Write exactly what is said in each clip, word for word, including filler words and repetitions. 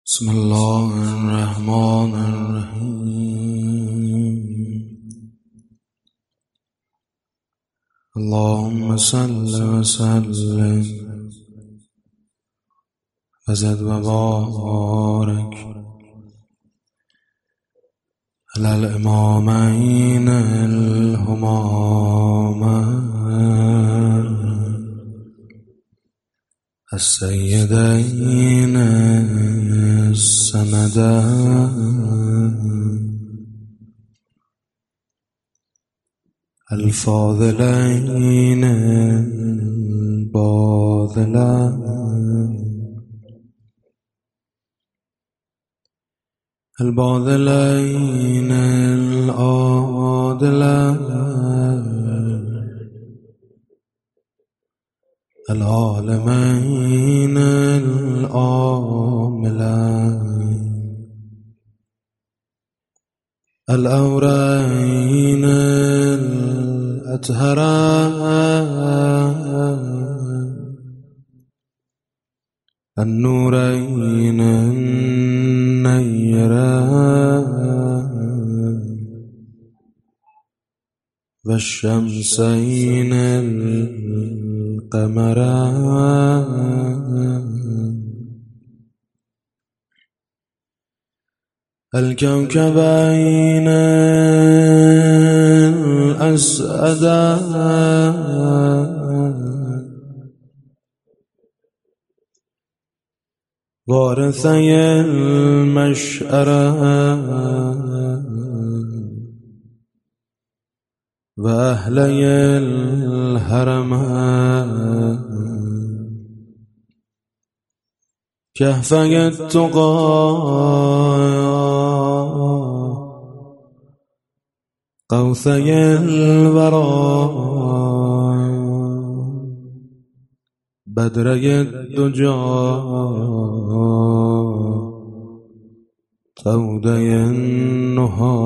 بسم الله الرحمن الرحیم. اللهم صل وسلم وزد وبارك على الإمامين الهمامين السيدين السندين الفاضلين الباذلين الباذلين العادلين العالمين العاملين الأورين الأطهرين النورين النيرين والشمسين القمرين الكوكبين الأسعدين وارثي المشعرين وأهلي الحرمين كهفي التقى قوثي الورى بدري الدجى طودي النهى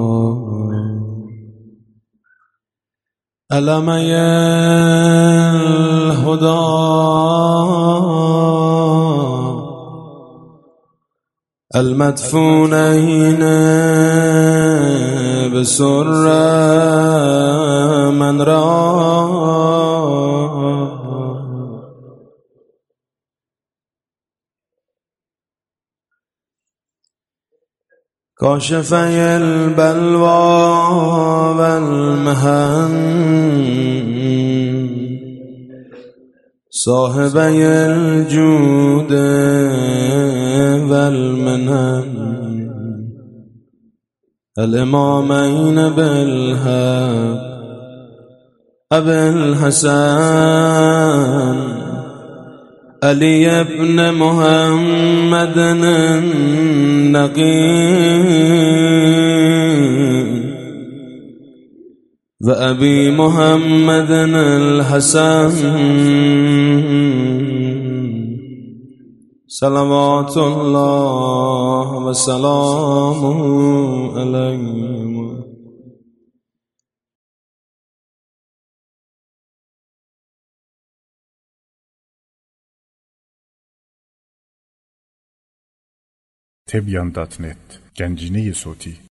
ألمي الهدى المدفونين بسر من رأى كاشفي البلوى والمهن صاحبي الجود والمنن الإمامين بالحق أبي الحسن علي بن محمد النقي وأبي محمد الحسن صلوات الله وسلامه عليهم. تبیان دات نت گنجینه صوتی